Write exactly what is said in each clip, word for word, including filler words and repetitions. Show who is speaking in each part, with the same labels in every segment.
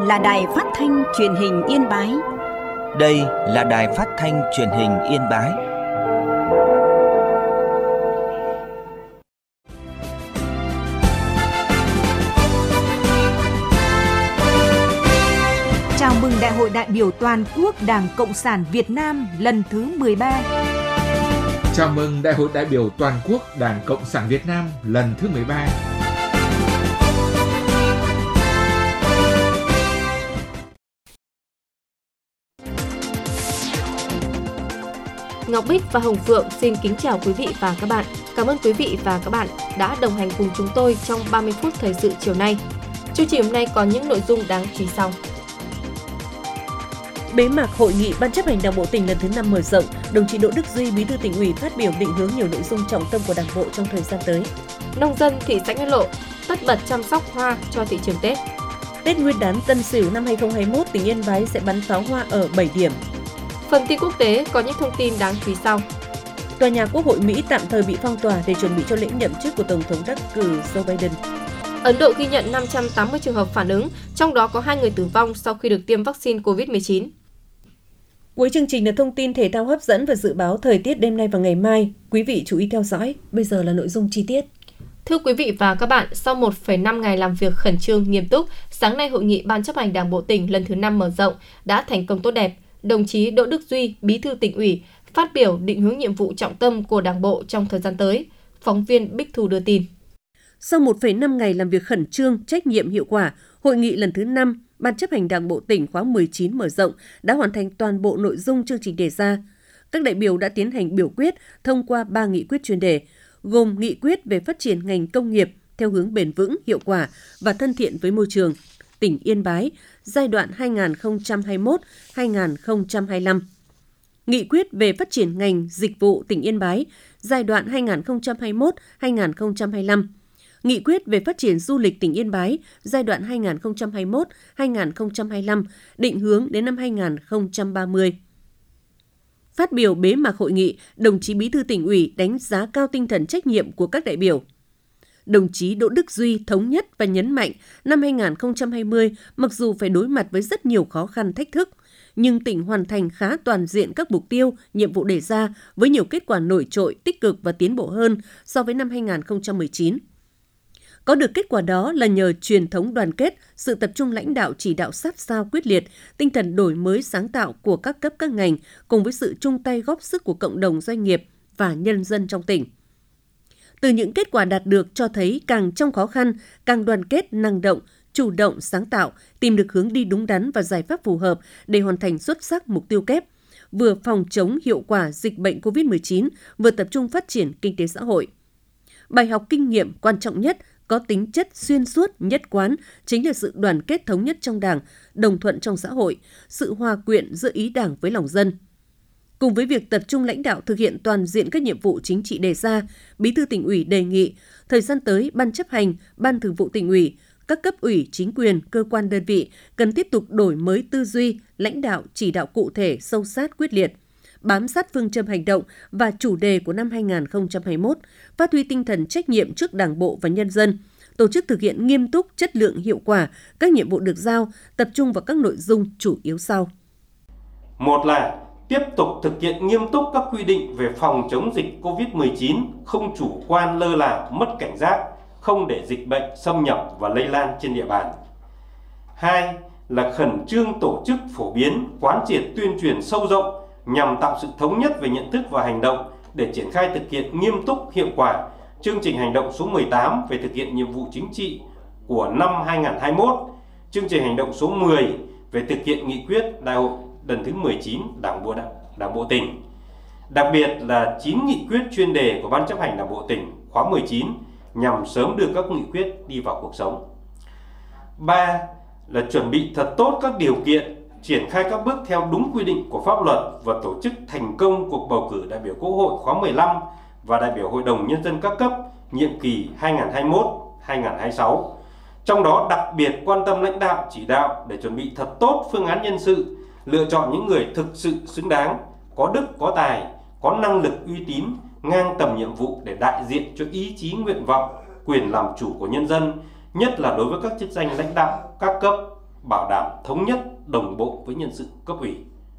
Speaker 1: là Đài Phát thanh Truyền hình Yên Bái.
Speaker 2: Đây là Đài Phát thanh Truyền hình Yên Bái.
Speaker 3: Chào mừng Đại hội đại biểu toàn quốc Đảng Cộng sản Việt Nam lần thứ mười ba.
Speaker 4: Chào mừng Đại hội đại biểu toàn quốc Đảng Cộng sản Việt Nam lần thứ mười ba.
Speaker 5: Ngọc Bích và Hồng Phượng xin kính chào quý vị và các bạn. Cảm ơn quý vị và các bạn đã đồng hành cùng chúng tôi trong ba mươi phút thời sự chiều nay. Chương trình hôm nay có những nội dung đáng chú ý sau.
Speaker 6: Bế mạc hội nghị Ban chấp hành Đảng bộ tỉnh lần thứ năm mở rộng, đồng chí Đỗ Đức Duy, Bí thư Tỉnh ủy phát biểu định hướng nhiều nội dung trọng tâm của Đảng bộ trong thời gian tới.
Speaker 5: Nông dân thị xã Nghĩa Lộ tất bật chăm sóc hoa cho thị trường Tết.
Speaker 6: Tết Nguyên đán Tân Sửu năm hai không hai mốt, tỉnh Yên Bái sẽ bắn pháo hoa ở bảy điểm.
Speaker 5: Phần tin quốc tế có những thông tin đáng chú ý sau.
Speaker 6: Tòa nhà Quốc hội Mỹ tạm thời bị phong tỏa để chuẩn bị cho lễ nhậm chức của Tổng thống đắc cử Joe Biden.
Speaker 5: Ấn Độ ghi nhận năm trăm tám mươi trường hợp phản ứng, trong đó có hai người tử vong sau khi được tiêm vaccine covid mười chín.
Speaker 6: Cuối chương trình là thông tin thể thao hấp dẫn và dự báo thời tiết đêm nay và ngày mai. Quý vị chú ý theo dõi. Bây giờ là nội dung chi tiết.
Speaker 5: Thưa quý vị và các bạn, sau một phẩy năm ngày làm việc khẩn trương, nghiêm túc, sáng nay hội nghị Ban chấp hành Đảng bộ tỉnh lần thứ năm mở rộng đã thành công tốt đẹp. Đồng chí Đỗ Đức Duy, Bí thư Tỉnh ủy, phát biểu định hướng nhiệm vụ trọng tâm của Đảng bộ trong thời gian tới. Phóng viên Bích Thu đưa tin.
Speaker 6: Sau một phẩy năm ngày làm việc khẩn trương, trách nhiệm hiệu quả, hội nghị lần thứ năm Ban chấp hành Đảng bộ tỉnh khóa mười chín mở rộng đã hoàn thành toàn bộ nội dung chương trình đề ra. Các đại biểu đã tiến hành biểu quyết thông qua ba nghị quyết chuyên đề, gồm nghị quyết về phát triển ngành công nghiệp theo hướng bền vững, hiệu quả và thân thiện với môi trường, tỉnh Yên Bái, giai đoạn hai nghìn không trăm hai mươi mốt đến hai nghìn không trăm hai mươi lăm. Nghị quyết về phát triển ngành dịch vụ tỉnh Yên Bái, giai đoạn hai nghìn không trăm hai mươi mốt đến hai nghìn không trăm hai mươi lăm. Nghị quyết về phát triển du lịch tỉnh Yên Bái, giai đoạn hai nghìn không trăm hai mươi mốt đến hai nghìn không trăm hai mươi lăm, định hướng đến năm hai nghìn không trăm ba mươi. Phát biểu bế mạc hội nghị, đồng chí Bí thư Tỉnh ủy đánh giá cao tinh thần trách nhiệm của các đại biểu. Đồng chí Đỗ Đức Duy thống nhất và nhấn mạnh năm hai nghìn không trăm hai mươi, mặc dù phải đối mặt với rất nhiều khó khăn thách thức, nhưng tỉnh hoàn thành khá toàn diện các mục tiêu, nhiệm vụ đề ra với nhiều kết quả nổi trội, tích cực và tiến bộ hơn so với năm hai nghìn không trăm mười chín. Có được kết quả đó là nhờ truyền thống đoàn kết, sự tập trung lãnh đạo chỉ đạo sát sao quyết liệt, tinh thần đổi mới sáng tạo của các cấp các ngành cùng với sự chung tay góp sức của cộng đồng doanh nghiệp và nhân dân trong tỉnh. Từ những kết quả đạt được cho thấy càng trong khó khăn, càng đoàn kết, năng động, chủ động, sáng tạo, tìm được hướng đi đúng đắn và giải pháp phù hợp để hoàn thành xuất sắc mục tiêu kép, vừa phòng chống hiệu quả dịch bệnh covid mười chín, vừa tập trung phát triển kinh tế xã hội. Bài học kinh nghiệm quan trọng nhất, có tính chất xuyên suốt, nhất quán, chính là sự đoàn kết thống nhất trong Đảng, đồng thuận trong xã hội, sự hòa quyện giữa ý Đảng với lòng dân. Cùng với việc tập trung lãnh đạo thực hiện toàn diện các nhiệm vụ chính trị đề ra, Bí thư Tỉnh ủy đề nghị thời gian tới Ban chấp hành, Ban Thường vụ Tỉnh ủy, các cấp ủy, chính quyền, cơ quan đơn vị cần tiếp tục đổi mới tư duy, lãnh đạo chỉ đạo cụ thể, sâu sát, quyết liệt, bám sát phương châm hành động và chủ đề của năm hai nghìn không trăm hai mươi mốt, phát huy tinh thần trách nhiệm trước Đảng bộ và nhân dân, tổ chức thực hiện nghiêm túc, chất lượng, hiệu quả các nhiệm vụ được giao, tập trung vào các nội dung chủ yếu sau.
Speaker 7: Một là tiếp tục thực hiện nghiêm túc các quy định về phòng chống dịch covid mười chín, không chủ quan lơ là, mất cảnh giác, không để dịch bệnh xâm nhập và lây lan trên địa bàn. Hai là khẩn trương tổ chức phổ biến, quán triệt tuyên truyền sâu rộng nhằm tạo sự thống nhất về nhận thức và hành động để triển khai thực hiện nghiêm túc, hiệu quả chương trình hành động số mười tám về thực hiện nhiệm vụ chính trị của năm hai nghìn không trăm hai mươi mốt, chương trình hành động số mười về thực hiện nghị quyết đại hội lần thứ mười chín Đảng bộ Đảng, Đảng bộ tỉnh. Đặc biệt là chín nghị quyết chuyên đề của Ban chấp hành Đảng bộ tỉnh khóa mười chín nhằm sớm đưa các nghị quyết đi vào cuộc sống. Ba là chuẩn bị thật tốt các điều kiện, triển khai các bước theo đúng quy định của pháp luật và tổ chức thành công cuộc bầu cử đại biểu Quốc hội khóa mười lăm và đại biểu Hội đồng Nhân dân các cấp nhiệm kỳ hai nghìn không trăm hai mươi mốt đến hai nghìn không trăm hai mươi sáu. Trong đó đặc biệt quan tâm lãnh đạo chỉ đạo để chuẩn bị thật tốt phương án nhân sự, lựa chọn những người thực sự xứng đáng, có đức, có tài, có năng lực uy tín, ngang tầm nhiệm vụ để đại diện cho ý chí, nguyện vọng, quyền làm chủ của nhân dân, nhất là đối với các chức danh lãnh đạo các cấp. bảo đảm thống nhất, đồng bộ với nhân sự cấp ủy.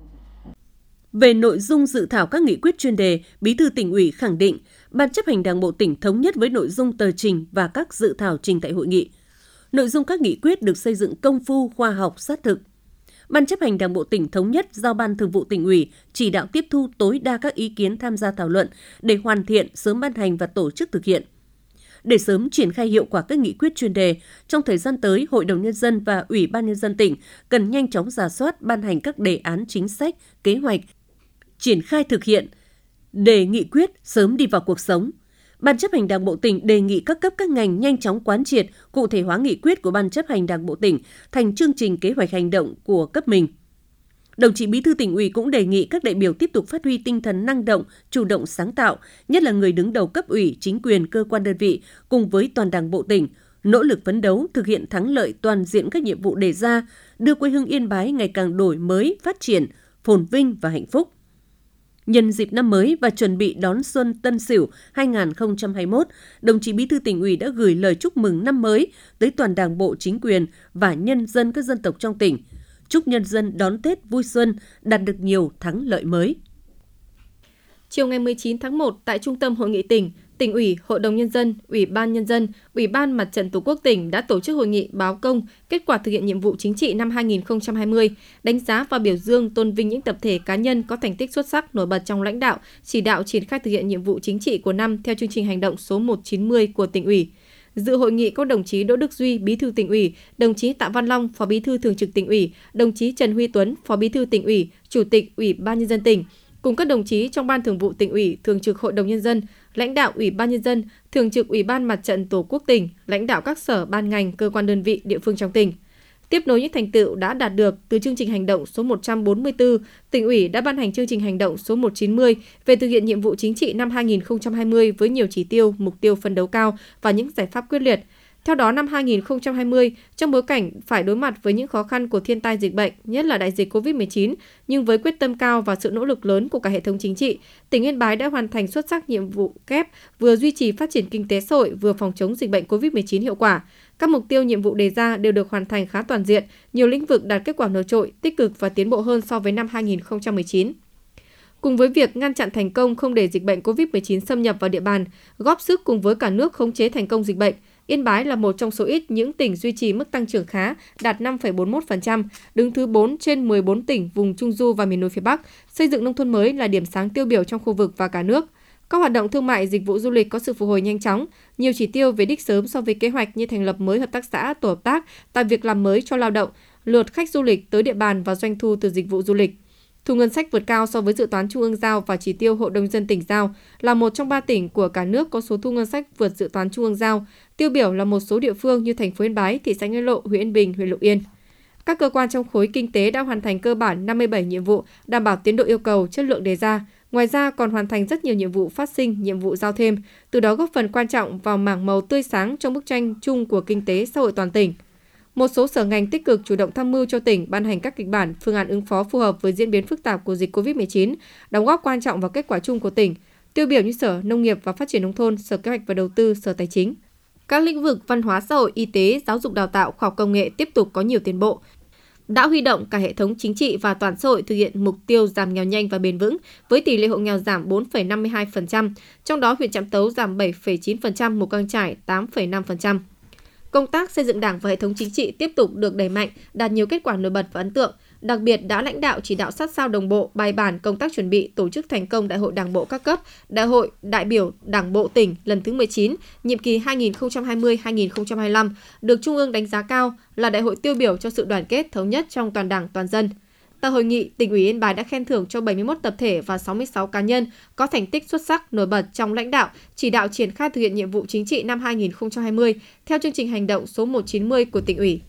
Speaker 6: Về nội dung dự thảo các nghị quyết chuyên đề, Bí thư Tỉnh ủy khẳng định Ban chấp hành Đảng bộ tỉnh thống nhất với nội dung tờ trình và các dự thảo trình tại hội nghị. Nội dung các nghị quyết được xây dựng công phu, khoa học, sát thực. Ban chấp hành Đảng bộ tỉnh thống nhất giao Ban Thường vụ Tỉnh ủy chỉ đạo tiếp thu tối đa các ý kiến tham gia thảo luận để hoàn thiện, sớm ban hành và tổ chức thực hiện. Để sớm triển khai hiệu quả các nghị quyết chuyên đề, trong thời gian tới, Hội đồng Nhân dân và Ủy ban Nhân dân tỉnh cần nhanh chóng rà soát, ban hành các đề án chính sách, kế hoạch, triển khai thực hiện để nghị quyết sớm đi vào cuộc sống. Ban chấp hành Đảng bộ tỉnh đề nghị các cấp các ngành nhanh chóng quán triệt, cụ thể hóa nghị quyết của Ban chấp hành Đảng bộ tỉnh thành chương trình kế hoạch hành động của cấp mình. Đồng chí Bí thư Tỉnh ủy cũng đề nghị các đại biểu tiếp tục phát huy tinh thần năng động, chủ động sáng tạo, nhất là người đứng đầu cấp ủy, chính quyền, cơ quan đơn vị cùng với toàn Đảng bộ tỉnh, nỗ lực phấn đấu thực hiện thắng lợi toàn diện các nhiệm vụ đề ra, đưa quê hương Yên Bái ngày càng đổi mới, phát triển, phồn vinh và hạnh phúc. Nhân dịp năm mới và chuẩn bị đón xuân Tân Sửu hai không hai mốt, đồng chí Bí thư Tỉnh ủy đã gửi lời chúc mừng năm mới tới toàn Đảng bộ, chính quyền và nhân dân các dân tộc trong tỉnh. Chúc nhân dân đón Tết vui xuân, đạt được nhiều thắng lợi mới.
Speaker 5: Chiều ngày mười chín tháng một, tại Trung tâm Hội nghị tỉnh, Tỉnh ủy, Hội đồng Nhân dân, Ủy ban Nhân dân, Ủy ban Mặt trận Tổ quốc tỉnh đã tổ chức hội nghị báo công kết quả thực hiện nhiệm vụ chính trị năm hai không hai không, đánh giá và biểu dương tôn vinh những tập thể cá nhân có thành tích xuất sắc nổi bật trong lãnh đạo, chỉ đạo triển khai thực hiện nhiệm vụ chính trị của năm theo chương trình hành động số một trăm chín mươi của Tỉnh ủy. Dự hội nghị có đồng chí Đỗ Đức Duy, Bí thư Tỉnh ủy, đồng chí Tạ Văn Long, Phó Bí thư Thường trực Tỉnh ủy, đồng chí Trần Huy Tuấn, Phó Bí thư Tỉnh ủy, Chủ tịch Ủy ban Nhân dân tỉnh, cùng các đồng chí trong Ban Thường vụ Tỉnh ủy, Thường trực Hội đồng Nhân dân, lãnh đạo Ủy ban Nhân dân, Thường trực Ủy ban Mặt trận Tổ quốc tỉnh, lãnh đạo các sở, ban ngành, cơ quan đơn vị địa phương trong tỉnh. Tiếp nối những thành tựu đã đạt được từ chương trình hành động số một trăm bốn mươi tư, Tỉnh ủy đã ban hành chương trình hành động số một trăm chín mươi về thực hiện nhiệm vụ chính trị năm hai không hai không với nhiều chỉ tiêu, mục tiêu phấn đấu cao và những giải pháp quyết liệt. Theo đó, năm hai không hai không, trong bối cảnh phải đối mặt với những khó khăn của thiên tai dịch bệnh, nhất là đại dịch covid mười chín, nhưng với quyết tâm cao và sự nỗ lực lớn của cả hệ thống chính trị, tỉnh Yên Bái đã hoàn thành xuất sắc nhiệm vụ kép vừa duy trì phát triển kinh tế xã hội, vừa phòng chống dịch bệnh covid mười chín hiệu quả. Các mục tiêu nhiệm vụ đề ra đều được hoàn thành khá toàn diện, nhiều lĩnh vực đạt kết quả nổi trội, tích cực và tiến bộ hơn so với năm hai không một chín. Cùng với việc ngăn chặn thành công không để dịch bệnh covid mười chín xâm nhập vào địa bàn, góp sức cùng với cả nước khống chế thành công dịch bệnh, Yên Bái là một trong số ít những tỉnh duy trì mức tăng trưởng khá, đạt năm phẩy bốn mươi mốt phần trăm, đứng thứ bốn trên mười bốn tỉnh vùng Trung Du và miền núi phía Bắc, xây dựng nông thôn mới là điểm sáng tiêu biểu trong khu vực và cả nước. Các hoạt động thương mại, dịch vụ du lịch có sự phục hồi nhanh chóng, nhiều chỉ tiêu về đích sớm so với kế hoạch như thành lập mới hợp tác xã, tổ hợp tác, tạo việc làm mới cho lao động, lượt khách du lịch tới địa bàn và doanh thu từ dịch vụ du lịch. Thu ngân sách vượt cao so với dự toán Trung ương giao và chỉ tiêu Hội đồng Nhân dân tỉnh giao, là một trong ba tỉnh của cả nước có số thu ngân sách vượt dự toán Trung ương giao. Tiêu biểu là một số địa phương như thành phố Yên Bái, thị xã Nghĩa Lộ, huyện Yên Bình, huyện Lục Yên. Các cơ quan trong khối kinh tế đã hoàn thành cơ bản năm mươi bảy nhiệm vụ, đảm bảo tiến độ yêu cầu, chất lượng đề ra. Ngoài ra còn hoàn thành rất nhiều nhiệm vụ phát sinh, nhiệm vụ giao thêm, từ đó góp phần quan trọng vào mảng màu tươi sáng trong bức tranh chung của kinh tế xã hội toàn tỉnh. Một số sở ngành tích cực chủ động tham mưu cho tỉnh ban hành các kịch bản, phương án ứng phó phù hợp với diễn biến phức tạp của dịch covid mười chín, đóng góp quan trọng vào kết quả chung của tỉnh. Tiêu biểu như Sở Nông nghiệp và Phát triển Nông thôn, Sở Kế hoạch và Đầu tư, Sở Tài chính. Các lĩnh vực văn hóa xã hội, y tế, giáo dục đào tạo, khoa học công nghệ tiếp tục có nhiều tiến bộ. Đã huy động cả hệ thống chính trị và toàn xã hội thực hiện mục tiêu giảm nghèo nhanh và bền vững, với tỷ lệ hộ nghèo giảm bốn phẩy năm mươi hai phần trăm, trong đó huyện Trạm Tấu giảm bảy phẩy chín phần trăm, Mù Cang Chải tám phẩy năm phần trăm. Công tác xây dựng Đảng và hệ thống chính trị tiếp tục được đẩy mạnh, đạt nhiều kết quả nổi bật và ấn tượng. Đặc biệt đã lãnh đạo chỉ đạo sát sao đồng bộ, bài bản công tác chuẩn bị tổ chức thành công Đại hội Đảng bộ các cấp, Đại hội đại biểu Đảng bộ tỉnh lần thứ mười chín, nhiệm kỳ hai nghìn không trăm hai mươi đến hai nghìn không trăm hai mươi lăm, được Trung ương đánh giá cao là đại hội tiêu biểu cho sự đoàn kết thống nhất trong toàn Đảng toàn dân. Tại hội nghị, Tỉnh ủy Yên Bái đã khen thưởng cho bảy mươi mốt tập thể và sáu mươi sáu cá nhân có thành tích xuất sắc nổi bật trong lãnh đạo, chỉ đạo triển khai thực hiện nhiệm vụ chính trị năm hai nghìn không trăm hai mươi theo chương trình hành động số một trăm chín mươi của Tỉnh ủy.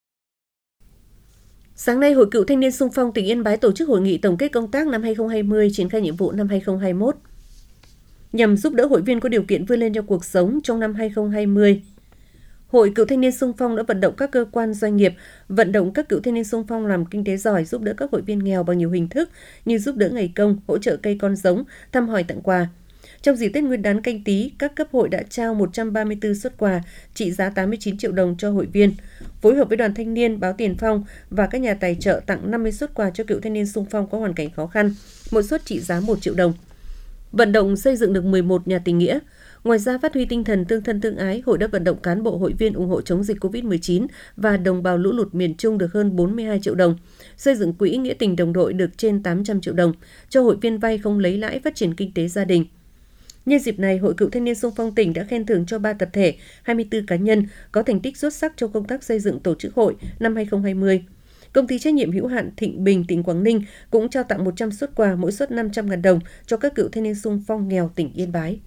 Speaker 6: Sáng nay, Hội Cựu Thanh niên Xung phong tỉnh Yên Bái tổ chức hội nghị tổng kết công tác năm hai nghìn không trăm hai mươi, triển khai nhiệm vụ năm hai nghìn không trăm hai mươi mốt. Nhằm giúp đỡ hội viên có điều kiện vươn lên trong cuộc sống trong năm hai nghìn không trăm hai mươi, Hội Cựu Thanh niên Xung phong đã vận động các cơ quan doanh nghiệp, vận động các cựu thanh niên xung phong làm kinh tế giỏi, giúp đỡ các hội viên nghèo bằng nhiều hình thức như giúp đỡ ngày công, hỗ trợ cây con giống, thăm hỏi tặng quà. Trong dịp Tết Nguyên đán Canh Tý, các cấp hội đã trao một trăm ba mươi tư suất quà trị giá tám mươi chín triệu đồng cho hội viên, phối hợp với Đoàn Thanh niên, Báo Tiền Phong và các nhà tài trợ tặng năm mươi suất quà cho cựu thanh niên xung phong có hoàn cảnh khó khăn, mỗi suất trị giá một triệu đồng. Vận động xây dựng được mười một nhà tình nghĩa. Ngoài ra, phát huy tinh thần tương thân tương ái, hội đã vận động cán bộ hội viên ủng hộ chống dịch covid mười chín và đồng bào lũ lụt miền Trung được hơn bốn mươi hai triệu đồng, xây dựng quỹ nghĩa tình đồng đội được trên tám trăm triệu đồng, cho hội viên vay không lấy lãi phát triển kinh tế gia đình. Nhân dịp này, Hội Cựu Thanh niên Xung phong tỉnh đã khen thưởng cho ba tập thể, hai mươi tư cá nhân có thành tích xuất sắc trong công tác xây dựng tổ chức hội năm hai không hai không. Công ty trách nhiệm hữu hạn Thịnh Bình tỉnh Quảng Ninh cũng trao tặng một trăm suất quà, mỗi suất năm trăm nghìn đồng cho các cựu thanh niên xung phong nghèo tỉnh Yên Bái.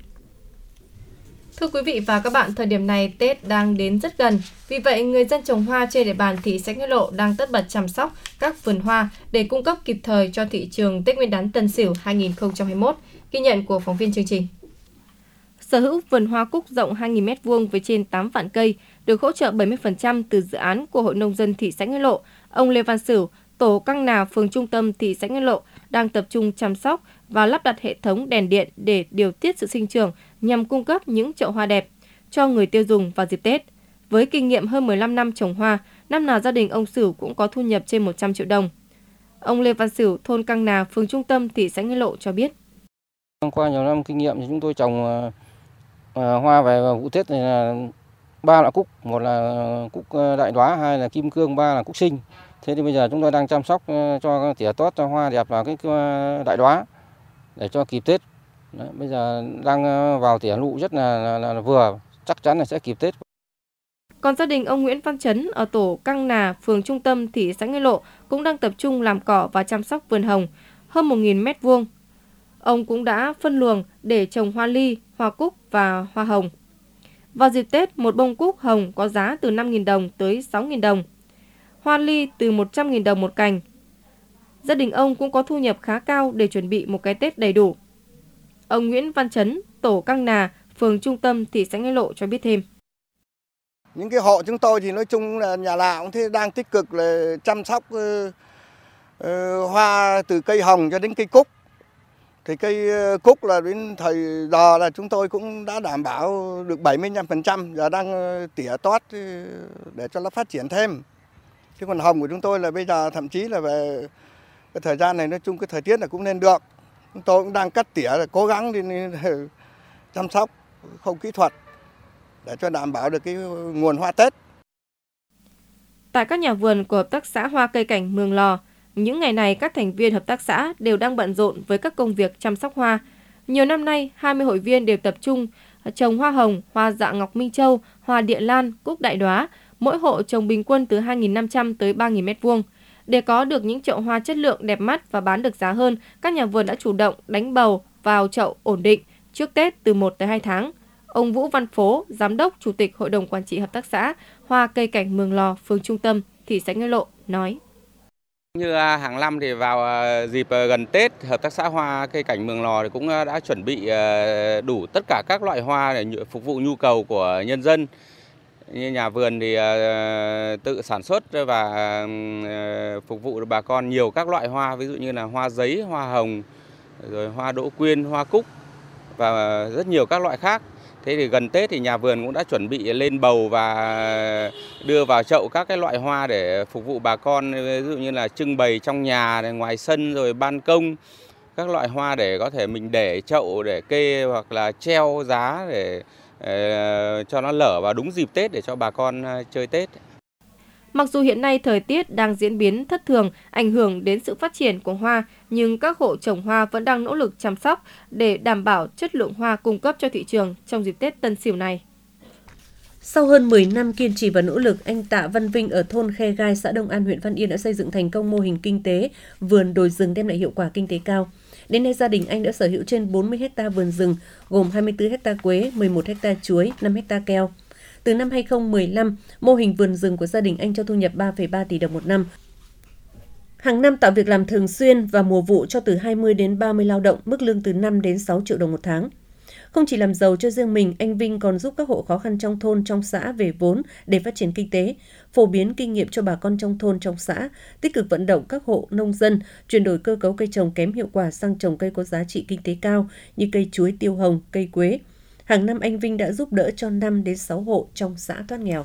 Speaker 5: Thưa quý vị và các bạn, thời điểm này Tết đang đến rất gần. Vì vậy, người dân trồng hoa trên địa bàn thị xã Nghĩa Lộ đang tất bật chăm sóc các vườn hoa để cung cấp kịp thời cho thị trường Tết Nguyên đán Tân Sửu hai không hai mốt. Ghi nhận của phóng viên chương trình. Sở hữu vườn hoa cúc rộng hai nghìn mét vuông với trên tám vạn cây, được hỗ trợ bảy mươi phần trăm từ dự án của Hội nông dân thị xã Nghĩa Lộ. Ông Lê Văn Sửu, tổ Căng Nà, phường Trung Tâm, thị xã Nghĩa Lộ đang tập trung chăm sóc và lắp đặt hệ thống đèn điện để điều tiết sự sinh trưởng nhằm cung cấp những chậu hoa đẹp cho người tiêu dùng vào dịp Tết. Với kinh nghiệm hơn mười lăm năm trồng hoa, năm nào gia đình ông Sửu cũng có thu nhập trên một trăm triệu đồng. Ông Lê Văn Sửu, thôn Căng Nà, phường Trung Tâm, thị xã Nghĩa Lộ cho biết.
Speaker 8: Qua nhiều năm kinh nghiệm thì chúng tôi trồng uh, hoa về vụ Tết này là ba loại cúc, một là cúc đại đóa, hai là kim cương, ba là cúc sinh. Thế thì bây giờ chúng tôi đang chăm sóc cho tỉa tót cho hoa đẹp vào cái đại đóa để cho kịp Tết. Đấy, bây giờ đang vào tỉa lụ rất là, là, là, là vừa, chắc chắn là sẽ kịp Tết.
Speaker 5: Còn gia đình ông Nguyễn Văn Trấn ở tổ Căng Nà, phường Trung Tâm, thị xã Nghĩa Lộ cũng đang tập trung làm cỏ và chăm sóc vườn hồng hơn một nghìn mét vuông. Ông cũng đã phân luồng để trồng hoa ly, hoa cúc và hoa hồng. Vào dịp Tết, một bông cúc hồng có giá từ năm nghìn đồng tới sáu nghìn đồng. Hoa ly từ một trăm nghìn đồng một cành. Gia đình ông cũng có thu nhập khá cao để chuẩn bị một cái Tết đầy đủ. Ông Nguyễn Văn Trấn, tổ Căng Nà, phường Trung Tâm, thị xã Nghĩa Lộ cho biết thêm.
Speaker 9: Những cái hộ chúng tôi thì nói chung là nhà nào cũng thế, đang tích cực là chăm sóc uh, uh, hoa từ cây hồng cho đến cây cúc. Thì cây cúc là đến thời giờ là chúng tôi cũng đã đảm bảo được bảy mươi lăm phần trăm, giờ đang tỉa tót để cho nó phát triển thêm. Chứ còn hồng của chúng tôi là bây giờ thậm chí là về cái thời gian này nói chung cái thời tiết là cũng nên được. Chúng tôi cũng đang cắt tỉa là cố gắng đi chăm sóc không kỹ thuật để cho đảm bảo được cái nguồn hoa Tết.
Speaker 5: Tại các nhà vườn của hợp tác xã Hoa Cây Cảnh Mường Lò, những ngày này các thành viên hợp tác xã đều đang bận rộn với các công việc chăm sóc hoa. Nhiều năm nay, hai mươi hội viên đều tập trung trồng hoa hồng, hoa dạ ngọc Minh Châu, hoa địa lan, cúc đại đóa, mỗi hộ trồng bình quân từ hai nghìn năm trăm tới ba nghìn mét vuông. Để có được những chậu hoa chất lượng đẹp mắt và bán được giá hơn, các nhà vườn đã chủ động đánh bầu vào chậu ổn định trước Tết từ một tới hai tháng. Ông Vũ Văn Phố, Giám đốc, Chủ tịch Hội đồng Quản trị Hợp tác xã Hoa Cây Cảnh Mường Lò, phường Trung Tâm, thị xã Nghĩa Lộ nói.
Speaker 10: Như hàng năm thì vào dịp gần Tết, Hợp tác xã Hoa Cây Cảnh Mường Lò thì cũng đã chuẩn bị đủ tất cả các loại hoa để phục vụ nhu cầu của nhân dân. Như nhà vườn thì tự sản xuất và phục vụ bà con nhiều các loại hoa, ví dụ như là hoa giấy, hoa hồng, rồi hoa đỗ quyên, hoa cúc và rất nhiều các loại khác. Thế thì gần Tết thì nhà vườn cũng đã chuẩn bị lên bầu và đưa vào chậu các cái loại hoa để phục vụ bà con, ví dụ như là trưng bày trong nhà, ngoài sân, rồi ban công, các loại hoa để có thể mình để chậu để kê hoặc là treo giá để, để cho nó lở vào đúng dịp Tết để cho bà con chơi Tết.
Speaker 5: Mặc dù hiện nay thời tiết đang diễn biến thất thường, ảnh hưởng đến sự phát triển của hoa, nhưng các hộ trồng hoa vẫn đang nỗ lực chăm sóc để đảm bảo chất lượng hoa cung cấp cho thị trường trong dịp Tết Tân Sửu này.
Speaker 6: Sau hơn mười năm kiên trì và nỗ lực, anh Tạ Văn Vinh ở thôn Khe Gai, xã Đông An, huyện Văn Yên đã xây dựng thành công mô hình kinh tế vườn đồi rừng đem lại hiệu quả kinh tế cao. Đến nay, gia đình anh đã sở hữu trên bốn mươi héc ta vườn rừng, gồm hai mươi tư héc ta quế, mười một héc ta chuối, năm héc ta keo. Từ năm hai không một lăm, mô hình vườn rừng của gia đình anh cho thu nhập ba phẩy ba tỷ đồng một năm. Hàng năm tạo việc làm thường xuyên và mùa vụ cho từ hai mươi đến ba mươi lao động, mức lương từ năm đến sáu triệu đồng một tháng. Không chỉ làm giàu cho riêng mình, anh Vinh còn giúp các hộ khó khăn trong thôn, trong xã về vốn để phát triển kinh tế, phổ biến kinh nghiệm cho bà con trong thôn, trong xã, tích cực vận động các hộ nông dân chuyển đổi cơ cấu cây trồng kém hiệu quả sang trồng cây có giá trị kinh tế cao như cây chuối, tiêu hồng, cây quế. Hàng năm anh Vinh đã giúp đỡ cho năm đến sáu hộ trong xã thoát nghèo.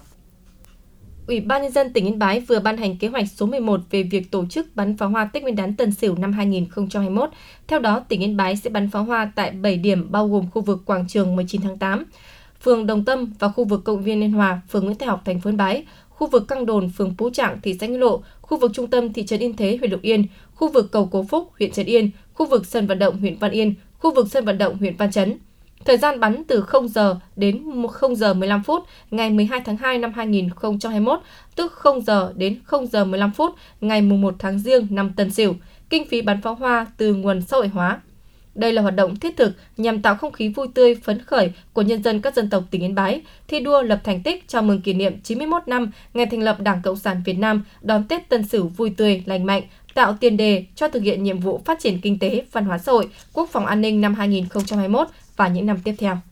Speaker 5: Ủy ban Nhân dân tỉnh Yên Bái vừa ban hành kế hoạch số mười một về việc tổ chức bắn pháo hoa Tết Nguyên đán Tân Sửu năm hai nghìn không trăm hai mươi mốt. Theo đó, tỉnh Yên Bái sẽ bắn pháo hoa tại bảy điểm bao gồm khu vực quảng trường mười chín tháng tám, phường Đồng Tâm và khu vực công viên Liên Hòa, phường Nguyễn Thái Học, thành phố Yên Bái, khu vực Căng Đồn, phường Phú Trạng, thị xã Nghĩa Lộ, khu vực trung tâm thị trấn Yên Thế, huyện Lục Yên, khu vực cầu Cố Phúc, huyện Trấn Yên, khu vực sân vận động huyện Văn Yên, khu vực sân vận động huyện Văn Chấn. Thời gian bắn từ không giờ đến không giờ mười lăm phút ngày mười hai tháng hai năm hai nghìn không trăm hai mươi mốt, tức không giờ đến không giờ mười lăm phút ngày mùng một tháng Giêng năm Tân Sửu. Kinh phí bắn pháo hoa từ nguồn xã hội hóa. Đây là hoạt động thiết thực nhằm tạo không khí vui tươi, phấn khởi của nhân dân các dân tộc tỉnh Yên Bái, thi đua lập thành tích chào mừng kỷ niệm chín mươi mốt năm ngày thành lập Đảng Cộng sản Việt Nam, đón Tết Tân Sửu vui tươi, lành mạnh, tạo tiền đề cho thực hiện nhiệm vụ phát triển kinh tế, văn hóa xã hội, quốc phòng an ninh năm hai nghìn không trăm hai mươi mốt và những năm tiếp theo.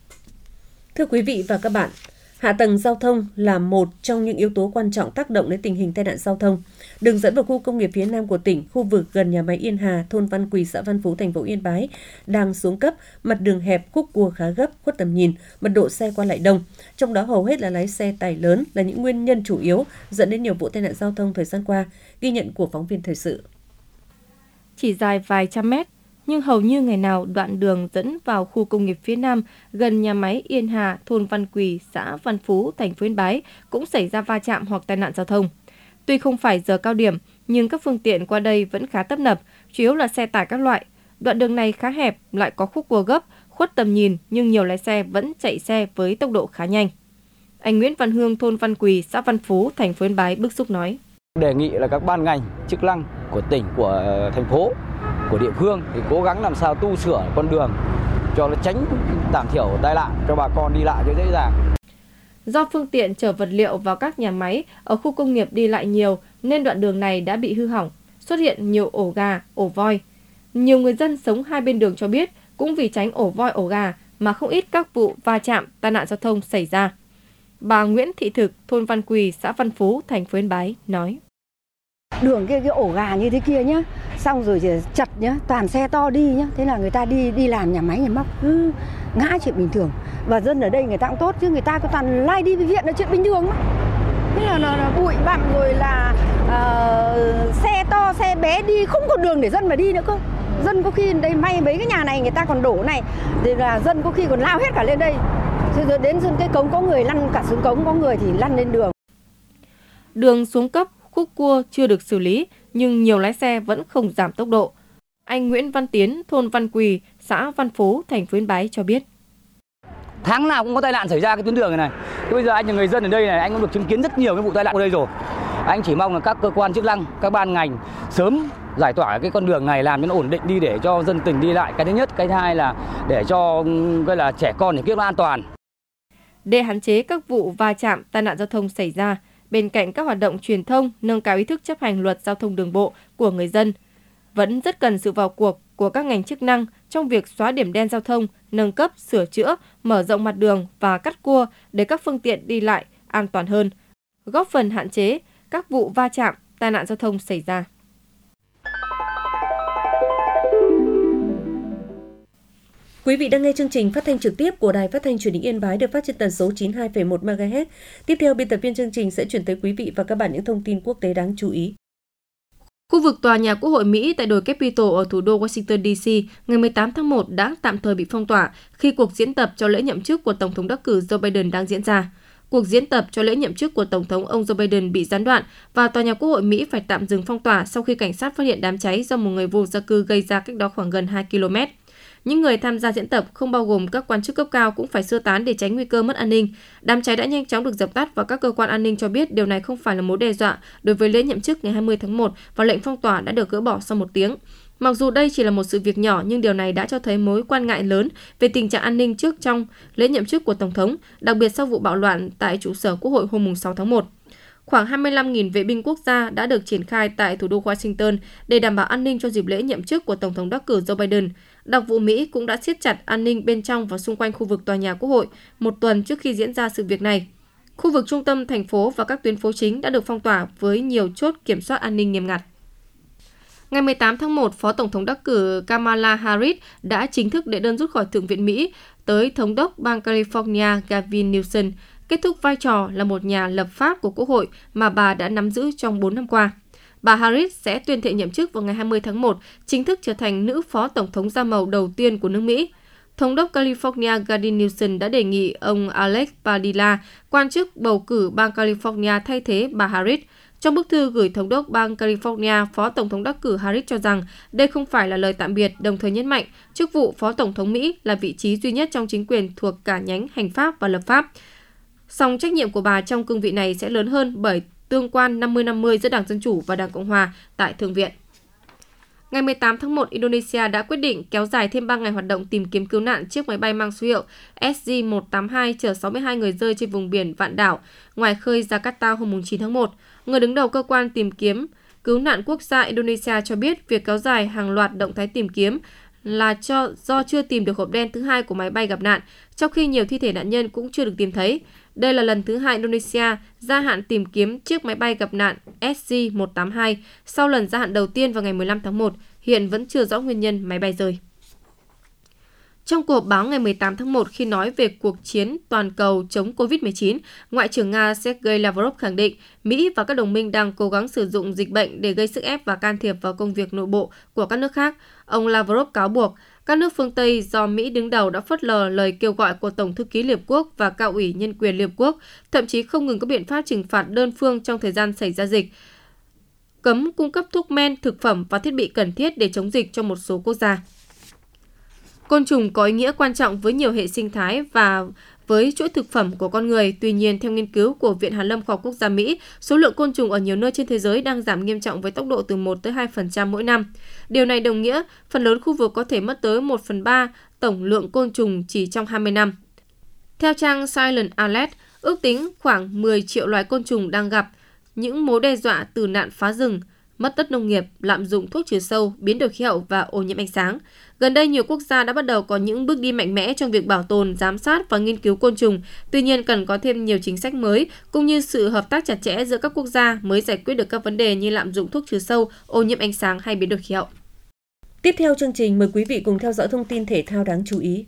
Speaker 6: Thưa quý vị và các bạn, hạ tầng giao thông là một trong những yếu tố quan trọng tác động đến tình hình tai nạn giao thông. Đường dẫn vào khu công nghiệp phía Nam của tỉnh, khu vực gần nhà máy Yên Hà, thôn Văn Quỳ, xã Văn Phú, thành phố Yên Bái đang xuống cấp, mặt đường hẹp, khúc cua khá gấp, khuất tầm nhìn, mật độ xe qua lại đông. Trong đó hầu hết là lái xe tải lớn là những nguyên nhân chủ yếu dẫn đến nhiều vụ tai nạn giao thông thời gian qua, ghi nhận của phóng viên thời sự.
Speaker 5: Chỉ dài vài trăm mét, nhưng hầu như ngày nào đoạn đường dẫn vào khu công nghiệp phía Nam gần nhà máy Yên Hà, thôn Văn Quỳ, xã Văn Phú, thành phố Yên Bái cũng xảy ra va chạm hoặc tai nạn giao thông. Tuy không phải giờ cao điểm, nhưng các phương tiện qua đây vẫn khá tấp nập, chủ yếu là xe tải các loại. Đoạn đường này khá hẹp, lại có khúc cua gấp, khuất tầm nhìn, nhưng nhiều lái xe vẫn chạy xe với tốc độ khá nhanh. Anh Nguyễn Văn Hương, thôn Văn Quỳ, xã Văn Phú, thành phố Yên Bái bức xúc nói:
Speaker 11: Đề nghị là các ban ngành chức năng của tỉnh, của thành phố, của địa phương thì cố gắng làm sao tu sửa con đường cho nó tránh giảm thiểu tai nạn cho bà con đi lại cho dễ dàng.
Speaker 5: Do phương tiện chở vật liệu vào các nhà máy ở khu công nghiệp đi lại nhiều nên đoạn đường này đã bị hư hỏng, xuất hiện nhiều ổ gà, ổ voi. Nhiều người dân sống hai bên đường cho biết cũng vì tránh ổ voi, ổ gà mà không ít các vụ va chạm, tai nạn giao thông xảy ra. Bà Nguyễn Thị Thực, thôn Văn Quỳ, xã Văn Phú, thành phố Yên Bái nói:
Speaker 12: Đường kia cái ổ gà như thế kia nhá, xong rồi thì chật nhá, toàn xe to đi nhá, thế là người ta đi đi làm nhà máy nhà móc cứ ngã chuyện bình thường. Và dân ở đây người ta cũng tốt chứ người ta có toàn lai đi bệnh viện là chuyện bình thường mà. Thế là, là, là bụi bặm rồi là uh, xe to xe bé đi không có đường để dân mà đi nữa cơ. Dân có khi đây may mấy cái nhà này người ta còn đổ này thì là dân có khi còn lao hết cả lên đây. Thế rồi đến cái cống có người lăn cả xuống cống, có người thì lăn lên đường.
Speaker 5: Đường xuống cấp, khúc cua chưa được xử lý nhưng nhiều lái xe vẫn không giảm tốc độ. Anh Nguyễn Văn Tiến, thôn Văn Quỳ, xã Văn Phú, thành phố Yên Bái cho biết:
Speaker 11: Tháng nào cũng có tai nạn xảy ra cái tuyến đường này này. Thế bây giờ anh là người dân ở đây này, anh cũng được chứng kiến rất nhiều cái vụ tai nạn ở đây rồi. Anh chỉ mong là các cơ quan chức năng, các ban ngành sớm giải tỏa cái con đường này làm cho nó ổn định đi để cho dân tình đi lại. Cái thứ nhất, cái thứ hai là để cho gọi là trẻ con để kiếp nó an toàn.
Speaker 5: Để hạn chế các vụ va chạm, tai nạn giao thông xảy ra, bên cạnh các hoạt động truyền thông, nâng cao ý thức chấp hành luật giao thông đường bộ của người dân, vẫn rất cần sự vào cuộc của các ngành chức năng trong việc xóa điểm đen giao thông, nâng cấp, sửa chữa, mở rộng mặt đường và cắt cua để các phương tiện đi lại an toàn hơn, góp phần hạn chế các vụ va chạm, tai nạn giao thông xảy ra.
Speaker 6: Quý vị đang nghe chương trình phát thanh trực tiếp của Đài Phát thanh Truyền hình Yên Bái được phát trên tần số chín mươi hai phẩy một mê ga héc. Tiếp theo, biên tập viên chương trình sẽ chuyển tới quý vị và các bạn những thông tin quốc tế đáng chú ý.
Speaker 5: Khu vực tòa nhà Quốc hội Mỹ tại đồi Capitol ở thủ đô Washington đê xê ngày mười tám tháng một đã tạm thời bị phong tỏa khi cuộc diễn tập cho lễ nhậm chức của Tổng thống đắc cử Joe Biden đang diễn ra. Cuộc diễn tập cho lễ nhậm chức của Tổng thống ông Joe Biden bị gián đoạn và tòa nhà Quốc hội Mỹ phải tạm dừng phong tỏa sau khi cảnh sát phát hiện đám cháy do một người vô gia cư gây ra cách đó khoảng gần hai ki lô mét. Những người tham gia diễn tập, không bao gồm các quan chức cấp cao, cũng phải sơ tán để tránh nguy cơ mất an ninh. Đám cháy đã nhanh chóng được dập tắt và các cơ quan an ninh cho biết điều này không phải là mối đe dọa đối với lễ nhậm chức ngày hai mươi tháng một và lệnh phong tỏa đã được gỡ bỏ sau một tiếng. Mặc dù đây chỉ là một sự việc nhỏ nhưng điều này đã cho thấy mối quan ngại lớn về tình trạng an ninh trước trong lễ nhậm chức của Tổng thống, đặc biệt sau vụ bạo loạn tại trụ sở Quốc hội hôm sáu tháng một. Khoảng hai mươi lăm nghìn vệ binh quốc gia đã được triển khai tại thủ đô Washington để đảm bảo an ninh cho dịp lễ nhậm chức của Tổng thống đắc cử Joe Biden. Đặc vụ Mỹ cũng đã siết chặt an ninh bên trong và xung quanh khu vực tòa nhà Quốc hội một tuần trước khi diễn ra sự việc này. Khu vực trung tâm thành phố và các tuyến phố chính đã được phong tỏa với nhiều chốt kiểm soát an ninh nghiêm ngặt. Ngày mười tám tháng một, Phó Tổng thống đắc cử Kamala Harris đã chính thức đệ đơn rút khỏi Thượng viện Mỹ tới Thống đốc bang California Gavin Newsom, kết thúc vai trò là một nhà lập pháp của Quốc hội mà bà đã nắm giữ trong bốn năm qua. Bà Harris sẽ tuyên thệ nhậm chức vào ngày hai mươi tháng một, chính thức trở thành nữ Phó Tổng thống da màu đầu tiên của nước Mỹ. Thống đốc California Gavin Newsom đã đề nghị ông Alex Padilla, quan chức bầu cử bang California, thay thế bà Harris. Trong bức thư gửi Thống đốc bang California, Phó Tổng thống đắc cử Harris cho rằng đây không phải là lời tạm biệt, đồng thời nhấn mạnh chức vụ Phó Tổng thống Mỹ là vị trí duy nhất trong chính quyền thuộc cả nhánh hành pháp và lập pháp. Song trách nhiệm của bà trong cương vị này sẽ lớn hơn bởi tương quan năm mươi năm mươi giữa Đảng Dân Chủ và Đảng Cộng Hòa tại Thượng viện. Ngày mười tám tháng một, Indonesia đã quyết định kéo dài thêm ba ngày hoạt động tìm kiếm cứu nạn chiếc máy bay mang số hiệu S J một tám hai chở sáu mươi hai người rơi trên vùng biển Vạn Đảo, ngoài khơi Jakarta hôm chín tháng một. Người đứng đầu cơ quan tìm kiếm cứu nạn quốc gia Indonesia cho biết việc kéo dài hàng loạt động thái tìm kiếm là cho, do chưa tìm được hộp đen thứ hai của máy bay gặp nạn, trong khi nhiều thi thể nạn nhân cũng chưa được tìm thấy. Đây là lần thứ hai Indonesia gia hạn tìm kiếm chiếc máy bay gặp nạn S J một tám hai sau lần gia hạn đầu tiên vào ngày mười lăm tháng một, hiện vẫn chưa rõ nguyên nhân máy bay rơi. Trong cuộc họp báo ngày mười tám tháng một khi nói về cuộc chiến toàn cầu chống covid mười chín, Ngoại trưởng Nga Sergei Lavrov khẳng định Mỹ và các đồng minh đang cố gắng sử dụng dịch bệnh để gây sức ép và can thiệp vào công việc nội bộ của các nước khác. Ông Lavrov cáo buộc các nước phương Tây do Mỹ đứng đầu đã phớt lờ lời kêu gọi của Tổng thư ký Liên Hợp Quốc và Cao ủy Nhân quyền Liên Hợp Quốc, thậm chí không ngừng có biện pháp trừng phạt đơn phương trong thời gian xảy ra dịch, cấm cung cấp thuốc men, thực phẩm và thiết bị cần thiết để chống dịch cho một số quốc gia. Côn trùng có ý nghĩa quan trọng với nhiều hệ sinh thái và với chuỗi thực phẩm của con người. Tuy nhiên, theo nghiên cứu của Viện Hàn lâm Khoa học Quốc gia Mỹ, số lượng côn trùng ở nhiều nơi trên thế giới đang giảm nghiêm trọng với tốc độ từ một tới hai phần trăm mỗi năm. Điều này đồng nghĩa phần lớn khu vực có thể mất tới một phần ba tổng lượng côn trùng chỉ trong hai mươi năm. Theo trang Silent Alert, ước tính khoảng mười triệu loài côn trùng đang gặp những mối đe dọa từ nạn phá rừng, mất đất nông nghiệp, lạm dụng thuốc trừ sâu, biến đổi khí hậu và ô nhiễm ánh sáng. Gần đây, nhiều quốc gia đã bắt đầu có những bước đi mạnh mẽ trong việc bảo tồn, giám sát và nghiên cứu côn trùng. Tuy nhiên, cần có thêm nhiều chính sách mới, cũng như sự hợp tác chặt chẽ giữa các quốc gia mới giải quyết được các vấn đề như lạm dụng thuốc trừ sâu, ô nhiễm ánh sáng hay biến đổi khí hậu.
Speaker 6: Tiếp theo chương trình, mời quý vị cùng theo dõi thông tin thể thao đáng chú ý.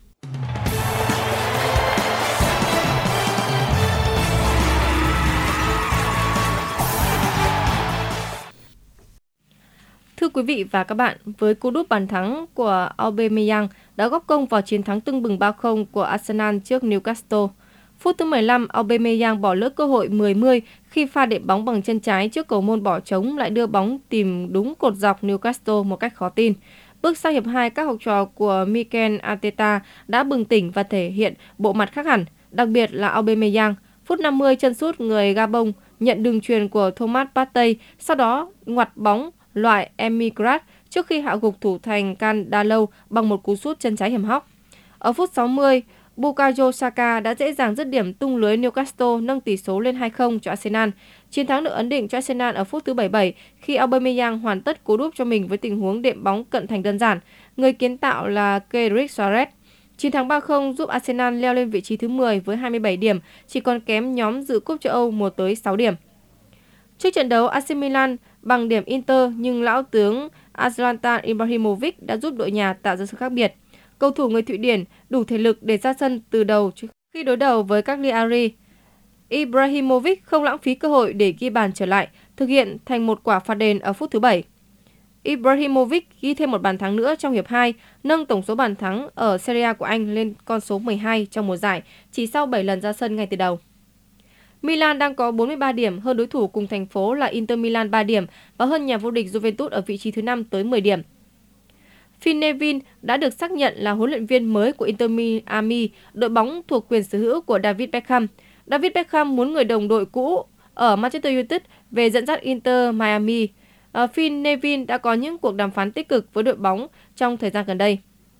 Speaker 5: Thưa quý vị và các bạn, với cú đúp bàn thắng của Aubameyang đã góp công vào chiến thắng tưng bừng ba không của Arsenal trước Newcastle. Phút thứ mười lăm, Aubameyang bỏ lỡ cơ hội mười mươi khi pha đệm bóng bằng chân trái trước cầu môn bỏ trống lại đưa bóng tìm đúng cột dọc Newcastle một cách khó tin. Bước sang hiệp hai, các học trò của Mikel Arteta đã bừng tỉnh và thể hiện bộ mặt khác hẳn, đặc biệt là Aubameyang. Phút năm mươi, chân sút người Gabon nhận đường chuyền của Thomas Partey, sau đó ngoặt bóng loại Emigrat trước khi hạ gục thủ thành Can Dalot bằng một cú sút chân trái hiểm hóc. Ở phút sáu mươi, Bukayo Saka đã dễ dàng dứt điểm tung lưới Newcastle, nâng tỷ số lên hai không cho Arsenal. Chiến thắng được ấn định cho Arsenal ở phút thứ bảy mươi bảy khi Aubameyang hoàn tất cú đúp cho mình với tình huống đệm bóng cận thành đơn giản. Người kiến tạo là Cedric Soares. Chiến thắng ba không giúp Arsenal leo lên vị trí thứ mười với hai mươi bảy điểm, chỉ còn kém nhóm dự cúp châu Âu một tới sáu điểm. Trước trận đấu, a xê Milan bằng điểm Inter nhưng lão tướng Zlatan Ibrahimovic đã giúp đội nhà tạo ra sự khác biệt. Cầu thủ người Thụy Điển đủ thể lực để ra sân từ đầu khi đối đầu với Cagliari. Ibrahimovic không lãng phí cơ hội để ghi bàn trở lại, thực hiện thành một quả phạt đền ở phút thứ bảy. Ibrahimovic ghi thêm một bàn thắng nữa trong hiệp hai, nâng tổng số bàn thắng ở Serie A của Anh lên con số mười hai trong mùa giải, chỉ sau bảy lần ra sân ngay từ đầu. Milan đang có bốn mươi ba điểm, hơn đối thủ cùng thành phố là Inter Milan ba điểm và hơn nhà vô địch Juventus ở vị trí thứ năm tới mười điểm. Phil Neville đã được xác nhận là huấn luyện viên mới của Inter Miami, đội bóng thuộc quyền sở hữu của David Beckham. David Beckham muốn người đồng đội cũ ở Manchester United về dẫn dắt Inter Miami. Uh, Phil Neville đã có những cuộc đàm phán tích cực với đội bóng trong thời gian gần đây.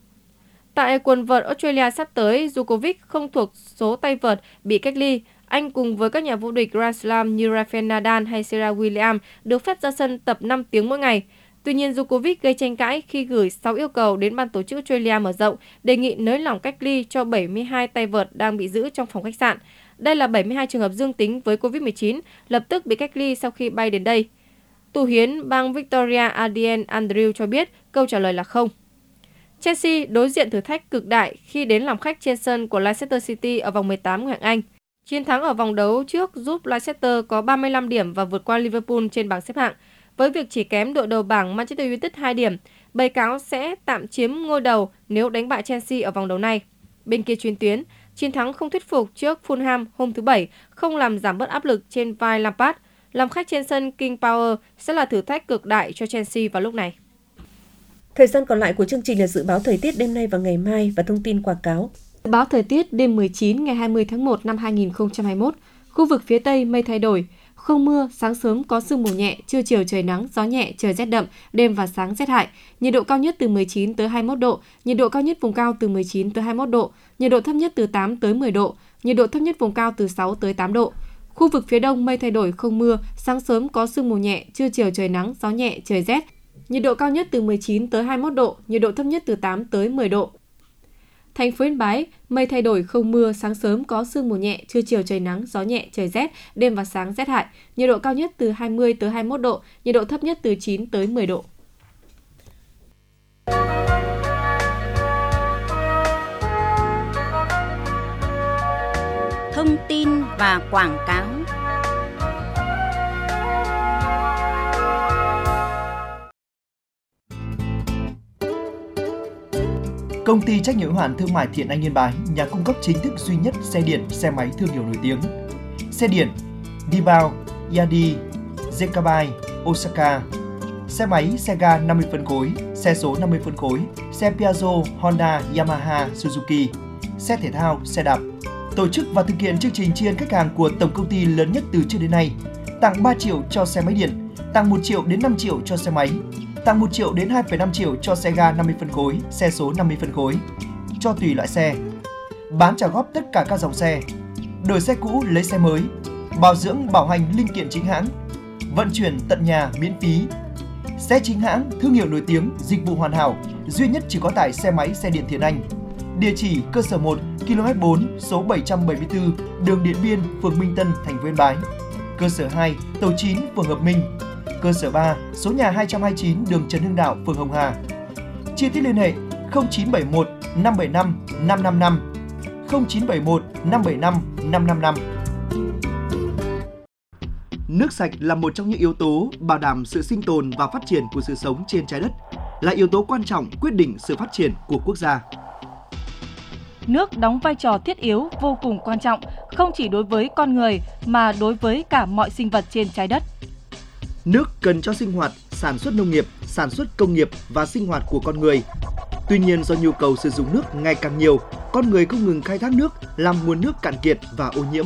Speaker 5: Tại quần vợt Australia sắp tới, Djokovic không thuộc số tay vợt bị cách ly. Anh cùng với các nhà vô địch Grand Slam như Rafael Nadal hay Serena Williams được phép ra sân tập năm tiếng mỗi ngày. Tuy nhiên, Djokovic gây tranh cãi khi gửi sáu yêu cầu đến ban tổ chức Australia mở rộng, đề nghị nới lỏng cách ly cho bảy mươi hai tay vợt đang bị giữ trong phòng khách sạn. Đây là bảy mươi hai trường hợp dương tính với covid mười chín, lập tức bị cách ly sau khi bay đến đây. Tù hiến bang Victoria Adrian Andrew cho biết câu trả lời là không. Chelsea đối diện thử thách cực đại khi đến làm khách trên sân của Leicester City ở vòng mười tám ngoại hạng Anh. Chiến thắng ở vòng đấu trước giúp Leicester có ba mươi lăm điểm và vượt qua Liverpool trên bảng xếp hạng. Với việc chỉ kém đội đầu bảng Manchester United hai điểm, Bầy Cáo sẽ tạm chiếm ngôi đầu nếu đánh bại Chelsea ở vòng đấu này. Bên kia chuyến tuyến, chiến thắng không thuyết phục trước Fulham hôm thứ Bảy không làm giảm bớt áp lực trên vai Lampard. Làm khách trên sân King Power sẽ là thử thách cực đại cho Chelsea vào lúc này.
Speaker 6: Thời gian còn lại của chương trình là dự báo thời tiết đêm nay và ngày mai và thông tin quảng cáo.
Speaker 5: Dự báo thời tiết đêm mười chín ngày hai mươi tháng một năm hai nghìn không trăm hai mươi mốt. Khu vực phía Tây mây thay đổi, không mưa, sáng sớm có sương mù nhẹ, trưa chiều trời nắng, gió nhẹ, trời rét đậm, đêm và sáng rét hại. Nhiệt độ cao nhất từ mười chín tới hai mươi mốt độ, nhiệt độ cao nhất vùng cao từ mười chín tới hai mươi mốt độ, nhiệt độ thấp nhất từ tám tới mười độ, nhiệt độ thấp nhất vùng cao từ sáu tới tám độ. Khu vực phía Đông mây thay đổi, không mưa, sáng sớm có sương mù nhẹ, trưa chiều trời nắng, gió nhẹ, trời rét. Nhiệt độ cao nhất từ mười chín tới hai mươi mốt độ, nhiệt độ thấp nhất từ tám tới mười độ. Thành phố Yên Bái, mây thay đổi không mưa, sáng sớm có sương mù nhẹ, trưa chiều trời nắng, gió nhẹ, trời rét, đêm và sáng rét hại. Nhiệt độ cao nhất từ hai mươi tới hai mươi mốt độ, nhiệt độ thấp nhất từ chín tới mười độ.
Speaker 1: Thông tin và quảng cáo.
Speaker 13: Công ty trách nhiệm hữu hạn thương mại Thiện Anh Yên Bái, nhà cung cấp chính thức duy nhất xe điện, xe máy thương hiệu nổi tiếng. Xe điện Dibao, Yadi, Zekabai, Osaka. Xe máy, xe ga năm mươi phân khối, xe số năm mươi phân khối, xe Piaggio, Honda, Yamaha, Suzuki. Xe thể thao, xe đạp. Tổ chức và thực hiện chương trình tri ân khách hàng của tổng công ty lớn nhất từ trước đến nay. Tặng ba triệu cho xe máy điện, tặng một triệu đến năm triệu cho xe máy, tặng một triệu đến hai phẩy năm triệu cho xe ga năm mươi phân khối, xe số năm mươi phân khối, cho tùy loại xe. Bán trả góp tất cả các dòng xe. Đổi xe cũ lấy xe mới. Bảo dưỡng bảo hành linh kiện chính hãng. Vận chuyển tận nhà miễn phí. Xe chính hãng, thương hiệu nổi tiếng, dịch vụ hoàn hảo, duy nhất chỉ có tại xe máy xe điện Thiện Anh. Địa chỉ cơ sở một, ki lô mét bốn, số bảy trăm bảy mươi tư, đường Điện Biên, phường Minh Tân, thành phố Yên Bái. Cơ sở hai, tổ chín, phường Hợp Minh. Cơ sở ba, số nhà hai trăm hai mươi chín, đường Trần Hưng Đạo, phường Hồng Hà. Chi tiết liên hệ không chín bảy một năm bảy năm năm năm năm, không chín bảy một năm bảy năm năm năm năm. Nước sạch là một trong những yếu tố bảo đảm sự sinh tồn và phát triển của sự sống trên trái đất, là yếu tố quan trọng quyết định sự phát triển của quốc gia.
Speaker 5: Nước đóng vai trò thiết yếu vô cùng quan trọng, không chỉ đối với con người mà đối với cả mọi sinh vật trên trái đất.
Speaker 13: Nước cần cho sinh hoạt, sản xuất nông nghiệp, sản xuất công nghiệp và sinh hoạt của con người. Tuy nhiên, do nhu cầu sử dụng nước ngày càng nhiều, con người không ngừng khai thác nước, làm nguồn nước cạn kiệt và ô nhiễm.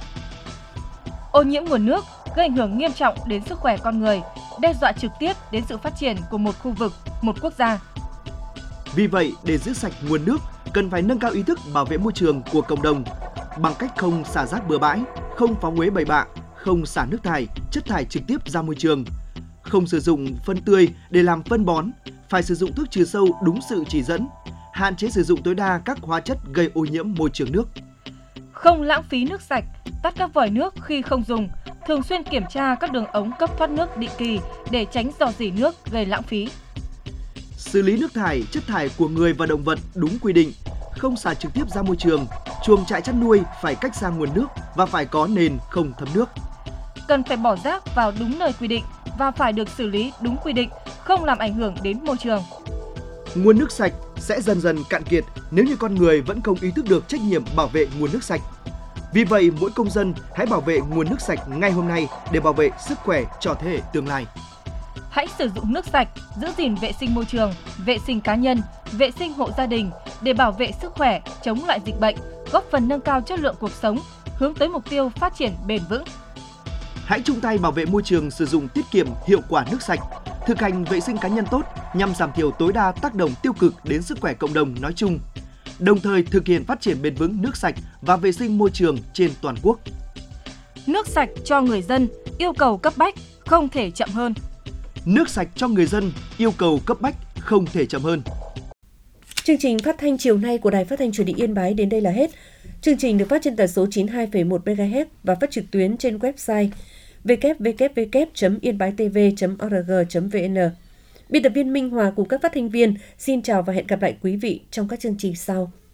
Speaker 5: Ô nhiễm nguồn nước gây ảnh hưởng nghiêm trọng đến sức khỏe con người, đe dọa trực tiếp đến sự phát triển của một khu vực, một quốc gia.
Speaker 13: Vì vậy, để giữ sạch nguồn nước, cần phải nâng cao ý thức bảo vệ môi trường của cộng đồng bằng cách không xả rác bừa bãi, không phóng uế bậy bạ, không xả nước thải, chất thải trực tiếp ra môi trường, không sử dụng phân tươi để làm phân bón, phải sử dụng thuốc trừ sâu đúng sự chỉ dẫn, hạn chế sử dụng tối đa các hóa chất gây ô nhiễm môi trường nước.
Speaker 5: Không lãng phí nước sạch, tắt các vòi nước khi không dùng, thường xuyên kiểm tra các đường ống cấp thoát nước định kỳ để tránh rò rỉ nước gây lãng phí.
Speaker 13: Xử lý nước thải, chất thải của người và động vật đúng quy định, không xả trực tiếp ra môi trường. Chuồng trại chăn nuôi phải cách xa nguồn nước và phải có nền không thấm nước.
Speaker 5: Cần phải bỏ rác vào đúng nơi quy định và phải được xử lý đúng quy định, không làm ảnh hưởng đến môi trường.
Speaker 13: Nguồn nước sạch sẽ dần dần cạn kiệt nếu như con người vẫn không ý thức được trách nhiệm bảo vệ nguồn nước sạch. Vì vậy, mỗi công dân hãy bảo vệ nguồn nước sạch ngay hôm nay để bảo vệ sức khỏe cho thế hệ tương lai.
Speaker 5: Hãy sử dụng nước sạch, giữ gìn vệ sinh môi trường, vệ sinh cá nhân, vệ sinh hộ gia đình để bảo vệ sức khỏe, chống lại dịch bệnh, góp phần nâng cao chất lượng cuộc sống, hướng tới mục tiêu phát triển bền vững.
Speaker 13: Hãy chung tay bảo vệ môi trường, sử dụng tiết kiệm hiệu quả nước sạch, thực hành vệ sinh cá nhân tốt nhằm giảm thiểu tối đa tác động tiêu cực đến sức khỏe cộng đồng nói chung, đồng thời thực hiện phát triển bền vững nước sạch và vệ sinh môi trường trên toàn quốc.
Speaker 5: Nước sạch cho người dân, yêu cầu cấp bách, không thể chậm hơn.
Speaker 13: nước sạch cho người dân, yêu cầu cấp bách không thể chậm hơn.
Speaker 6: Chương trình phát thanh chiều nay của Đài Phát thanh Truyền hình Yên Bái đến đây là hết. Chương trình được phát trên tần số chín mươi hai phẩy một mê ga héc và phát trực tuyến trên website w w w chấm yên bái t v chấm o r g chấm v n. Biên tập viên Minh Hòa cùng các phát thanh viên xin chào và hẹn gặp lại quý vị trong các chương trình sau.